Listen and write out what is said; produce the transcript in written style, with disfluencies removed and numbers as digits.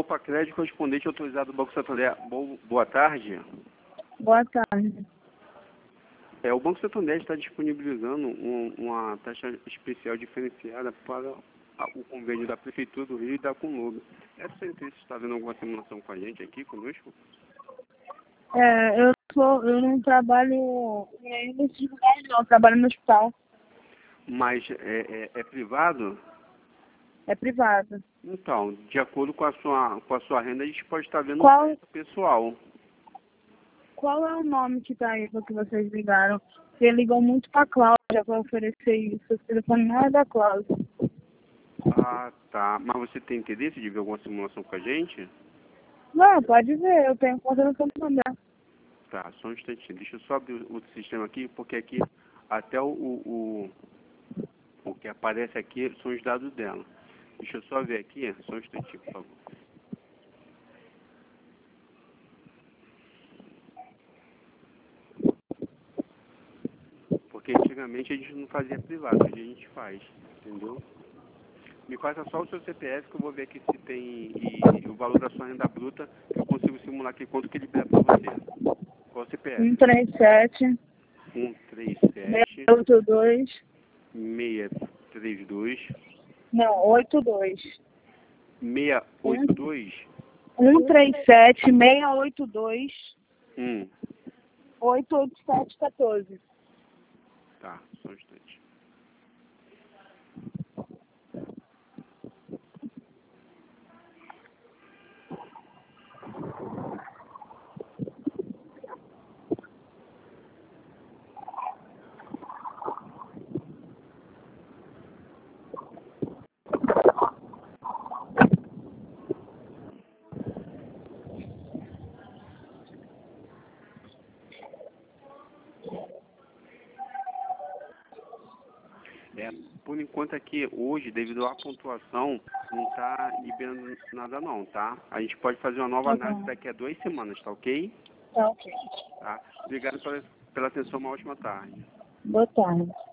Opa Crédito, correspondente autorizado do Banco Santander. Boa tarde. Boa tarde. O Banco Santander está disponibilizando uma taxa especial diferenciada para o convênio da Prefeitura do Rio e da Conlube. É do seu interesse estar vendo alguma simulação com a gente aqui, conosco? Eu não trabalho em nesses lugares não, eu trabalho no hospital. Mas é privado? É privado. Então, de acordo com a sua renda, a gente pode estar vendo Qual- um crédito pessoal. Qual é o nome que tá aí que vocês ligaram? Porque ligou muito pra Cláudia para oferecer isso. O telefone não é da Cláudia. Ah, tá. Mas você tem interesse de ver alguma simulação com a gente? Não, pode ver, eu tenho conta no Santander. Tá, só um instantinho. Deixa eu só abrir o sistema aqui, porque aqui até o que aparece aqui são os dados dela. Deixa eu só ver aqui, só um instantinho, por favor. Porque antigamente a gente não fazia privado, hoje a gente faz, entendeu? Me passa só o seu CPF que eu vou ver aqui se tem e o valor da sua renda bruta, que eu consigo simular aqui quanto que ele libera para você. Qual o CPF? 137 137 682 632 não, 82 682 137 682 1. 88714. Tá, só um instante. Por enquanto aqui, hoje, devido à pontuação, não está liberando nada não, tá? A gente pode fazer uma nova Tá análise bom. daqui a 2 semanas, tá ok? Tá ok. Tá? Obrigado pela atenção, uma ótima tarde. Boa tarde.